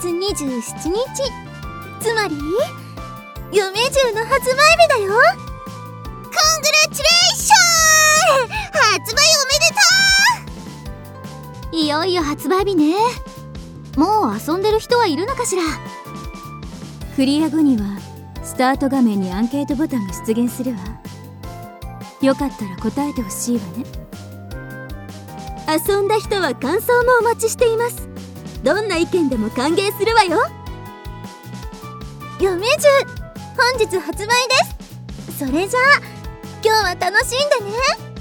月27日、つまり嫁10の発売日だよ。コングラチュレーション、発売おめでとう。いよいよ発売日ね。もう遊んでる人はいるのかしら。クリア後にはスタート画面にアンケートボタンが出現するわ。よかったら答えてほしいわね。遊んだ人は感想もお待ちしています。どんな意見でも歓迎するわよ。嫁10、本日発売です。それじゃあ今日は楽しんでね。